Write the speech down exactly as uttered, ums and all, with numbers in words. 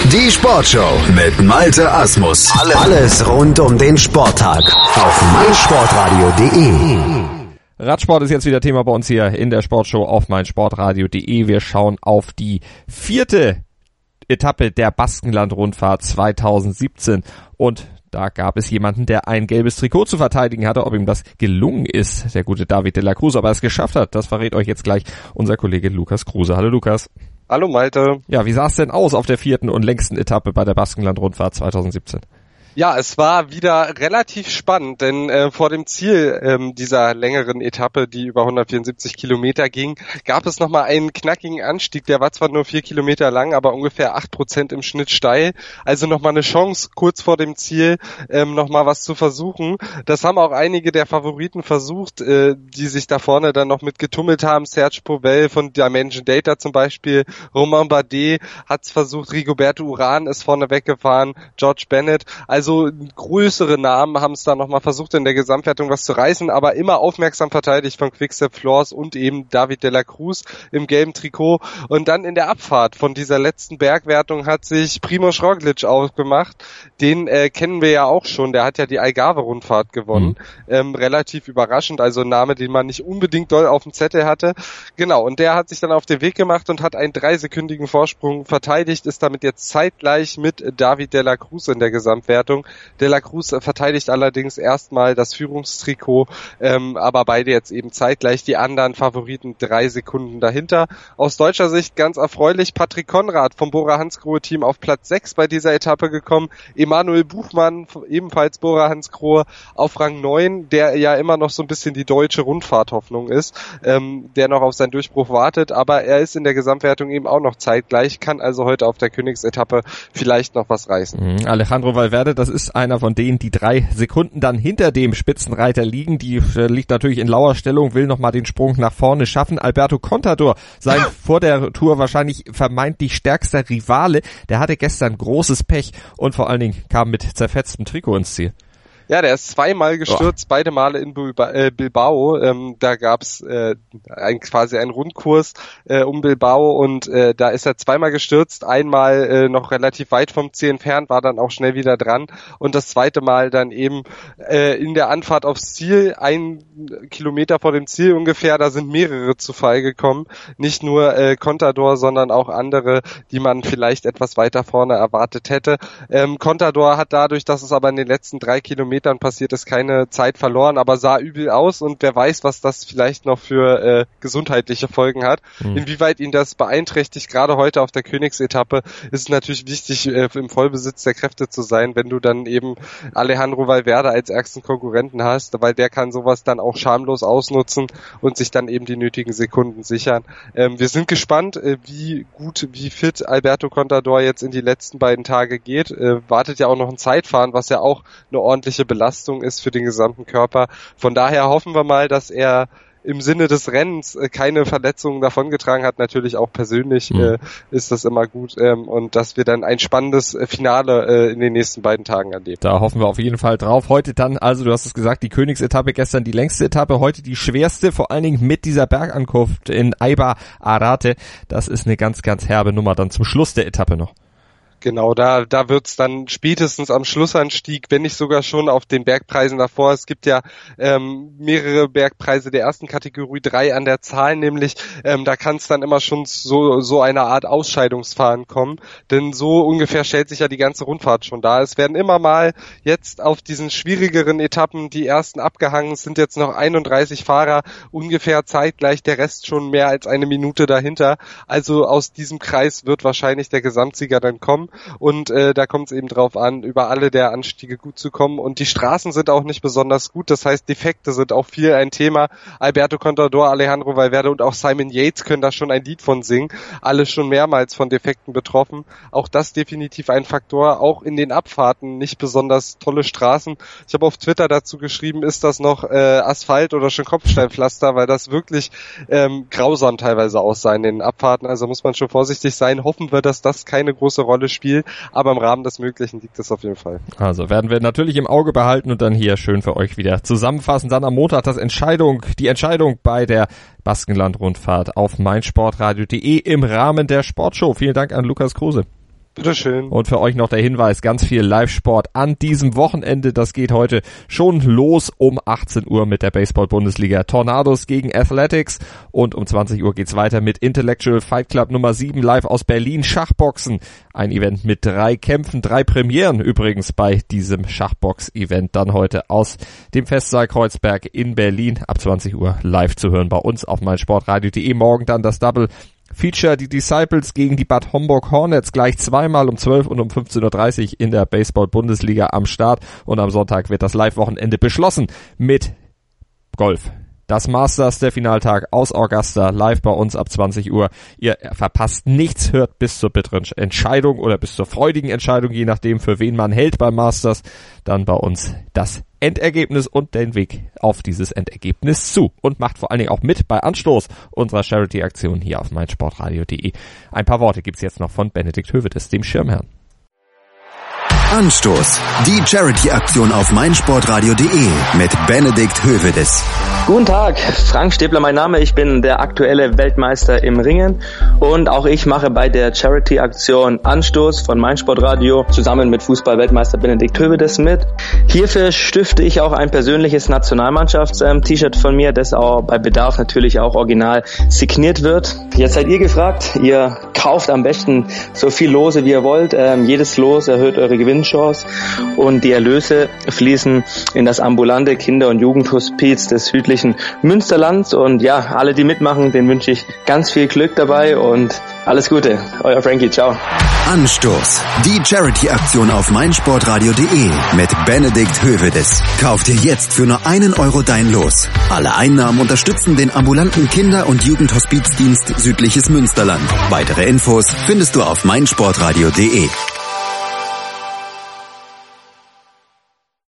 Die Sportshow mit Malte Asmus. Alles rund um den Sporttag auf meinsportradio punkt de. Radsport ist jetzt wieder Thema bei uns hier in der Sportshow auf meinsportradio punkt de. Wir schauen auf die vierte Etappe der Baskenland-Rundfahrt zweitausendsiebzehn und da gab es jemanden, der ein gelbes Trikot zu verteidigen hatte. Ob ihm das gelungen ist, der gute David de la Cruz, aber er es geschafft hat, das verrät euch jetzt gleich unser Kollege Lukas Kruse. Hallo Lukas. Hallo Malte. Ja, wie sah es denn aus auf der vierten und längsten Etappe bei der Baskenland-Rundfahrt zweitausendsiebzehn? Ja, es war wieder relativ spannend, denn äh, vor dem Ziel ähm, dieser längeren Etappe, die über hundertvierundsiebzig Kilometer ging, gab es nochmal einen knackigen Anstieg. Der war zwar nur vier Kilometer lang, aber ungefähr acht Prozent im Schnitt steil. Also nochmal eine Chance, kurz vor dem Ziel ähm, nochmal was zu versuchen. Das haben auch einige der Favoriten versucht, äh, die sich da vorne dann noch mit getummelt haben. Serge Pauvel von Dimension Data zum Beispiel, Romain Bardet hat es versucht, Rigoberto Urán ist vorne weggefahren, George Bennett. Also größere Namen haben es da nochmal versucht, in der Gesamtwertung was zu reißen, aber immer aufmerksam verteidigt von Quick-Step Floors und eben David de la Cruz im gelben Trikot. Und dann in der Abfahrt von dieser letzten Bergwertung hat sich Primož Roglič aufgemacht. Den äh, kennen wir ja auch schon, der hat ja die Algarve-Rundfahrt gewonnen. Mhm. Ähm, relativ überraschend, also ein Name, den man nicht unbedingt doll auf dem Zettel hatte. Genau, und der hat sich dann auf den Weg gemacht und hat einen dreisekündigen Vorsprung verteidigt, ist damit jetzt zeitgleich mit David de la Cruz in der Gesamtwertung. De la Cruz verteidigt allerdings erstmal das Führungstrikot, ähm, aber beide jetzt eben zeitgleich, die anderen Favoriten drei Sekunden dahinter. Aus deutscher Sicht ganz erfreulich, Patrick Konrad vom Bora-Hansgrohe-Team auf Platz sechs bei dieser Etappe gekommen, Emanuel Buchmann, ebenfalls Bora-Hansgrohe, auf Rang neun, der ja immer noch so ein bisschen die deutsche Rundfahrthoffnung ist, ähm, der noch auf seinen Durchbruch wartet, aber er ist in der Gesamtwertung eben auch noch zeitgleich, kann also heute auf der Königsetappe vielleicht noch was reißen. Mhm. Alejandro Valverde, das ist einer von denen, die drei Sekunden dann hinter dem Spitzenreiter liegen. Die äh, liegt natürlich in lauer Stellung, will nochmal den Sprung nach vorne schaffen. Alberto Contador, sein vor der Tour wahrscheinlich vermeintlich stärkster Rivale, der hatte gestern großes Pech und vor allen Dingen kam mit zerfetztem Trikot ins Ziel. Ja, der ist zweimal gestürzt, oh. beide Male in Bilbao. Ähm, da gab's äh, ein, quasi einen Rundkurs äh, um Bilbao und äh, da ist er zweimal gestürzt. Einmal äh, noch relativ weit vom Ziel entfernt, war dann auch schnell wieder dran und das zweite Mal dann eben äh, in der Anfahrt aufs Ziel, ein Kilometer vor dem Ziel ungefähr. Da sind mehrere zu Fall gekommen, nicht nur äh, Contador, sondern auch andere, die man vielleicht etwas weiter vorne erwartet hätte. Ähm, Contador hat dadurch, dass es aber in den letzten drei Kilometern dann passiert ist, keine Zeit verloren, aber sah übel aus und wer weiß, was das vielleicht noch für äh, gesundheitliche Folgen hat. Mhm. Inwieweit ihn das beeinträchtigt, gerade heute auf der Königsetappe, ist es natürlich wichtig, äh, im Vollbesitz der Kräfte zu sein, wenn du dann eben Alejandro Valverde als ärgsten Konkurrenten hast, weil der kann sowas dann auch schamlos ausnutzen und sich dann eben die nötigen Sekunden sichern. Ähm, wir sind gespannt, äh, wie gut, wie fit Alberto Contador jetzt in die letzten beiden Tage geht. Äh, wartet ja auch noch ein Zeitfahren, was ja auch eine ordentliche Belastung ist für den gesamten Körper. Von daher hoffen wir mal, dass er im Sinne des Rennens äh, keine Verletzungen davongetragen hat. Natürlich auch persönlich mhm. äh, ist das immer gut ähm, und dass wir dann ein spannendes äh, Finale äh, in den nächsten beiden Tagen erleben. Da hoffen wir auf jeden Fall drauf. Heute dann, also du hast es gesagt, die Königsetappe, gestern die längste Etappe, heute die schwerste, vor allen Dingen mit dieser Bergankunft in Aiba Arate. Das ist eine ganz, ganz herbe Nummer dann zum Schluss der Etappe noch. Genau, da da wird's dann spätestens am Schlussanstieg, wenn nicht sogar schon auf den Bergpreisen davor. Es gibt ja ähm, mehrere Bergpreise der ersten Kategorie, drei an der Zahl, nämlich ähm, da kann es dann immer schon so so eine Art Ausscheidungsfahren kommen, denn so ungefähr stellt sich ja die ganze Rundfahrt schon dar. Es werden immer mal jetzt auf diesen schwierigeren Etappen die ersten abgehangen, es sind jetzt noch einunddreißig Fahrer, ungefähr zeitgleich, der Rest schon mehr als eine Minute dahinter. Also aus diesem Kreis wird wahrscheinlich der Gesamtsieger dann kommen. Und äh, da kommt es eben drauf an, über alle der Anstiege gut zu kommen. Und die Straßen sind auch nicht besonders gut. Das heißt, Defekte sind auch viel ein Thema. Alberto Contador, Alejandro Valverde und auch Simon Yates können da schon ein Lied von singen. Alle schon mehrmals von Defekten betroffen. Auch das definitiv ein Faktor. Auch in den Abfahrten nicht besonders tolle Straßen. Ich habe auf Twitter dazu geschrieben, ist das noch äh, Asphalt oder schon Kopfsteinpflaster, weil das wirklich ähm, grausam teilweise aussah in den Abfahrten. Also muss man schon vorsichtig sein. Hoffen wir, dass das keine große Rolle spielt. Spiel, aber im Rahmen des Möglichen liegt es auf jeden Fall. Also werden wir natürlich im Auge behalten und dann hier schön für euch wieder zusammenfassen. Dann am Montag das Entscheidung, die Entscheidung bei der Baskenland-Rundfahrt auf meinsportradio punkt de im Rahmen der Sportshow. Vielen Dank an Lukas Kruse. Bitteschön. Und für euch noch der Hinweis, ganz viel Live-Sport an diesem Wochenende. Das geht heute schon los um achtzehn Uhr mit der Baseball-Bundesliga. Tornados gegen Athletics. Und um zwanzig Uhr geht's weiter mit Intellectual Fight Club Nummer sieben live aus Berlin. Schachboxen. Ein Event mit drei Kämpfen, drei Premieren übrigens bei diesem Schachbox-Event. Dann heute aus dem Festsaal Kreuzberg in Berlin. Ab zwanzig Uhr live zu hören bei uns auf meinsportradio punkt de. Morgen dann das Double Feature, die Disciples gegen die Bad Homburg Hornets, gleich zweimal um zwölf und um fünfzehn Uhr dreißig in der Baseball-Bundesliga am Start. Und am Sonntag wird das Live-Wochenende beschlossen mit Golf. Das Masters, der Finaltag aus Augusta, live bei uns ab zwanzig Uhr. Ihr verpasst nichts, hört bis zur bitteren Entscheidung oder bis zur freudigen Entscheidung, je nachdem für wen man hält beim Masters, dann bei uns das Endergebnis und den Weg auf dieses Endergebnis zu. Und macht vor allen Dingen auch mit bei Anstoß unserer Charity-Aktion hier auf meinsportradio punkt de. Ein paar Worte gibt's jetzt noch von Benedikt Hövedes, dem Schirmherrn. Anstoß, die Charity-Aktion auf meinsportradio punkt de mit Benedikt Hövedes. Guten Tag, Frank Stäbler mein Name, ich bin der aktuelle Weltmeister im Ringen und auch ich mache bei der Charity-Aktion Anstoß von meinsportradio zusammen mit Fußball-Weltmeister Benedikt Hövedes mit. Hierfür stifte ich auch ein persönliches Nationalmannschafts-T-Shirt von mir, das auch bei Bedarf natürlich auch original signiert wird. Jetzt seid ihr gefragt, ihr kauft am besten so viel Lose wie ihr wollt, ähm, jedes Los erhöht eure Gewinnchance und die Erlöse fließen in das ambulante Kinder- und Jugendhospiz des südlichen Münsterlands und ja, alle die mitmachen, denen wünsche ich ganz viel Glück dabei und alles Gute. Euer Frankie, ciao. Anstoß, die Charity-Aktion auf meinsportradio punkt de mit Benedikt Hövedes. Kauf dir jetzt für nur einen Euro dein Los. Alle Einnahmen unterstützen den ambulanten Kinder- und Jugendhospizdienst Südliches Münsterland. Weitere Infos findest du auf meinsportradio punkt de.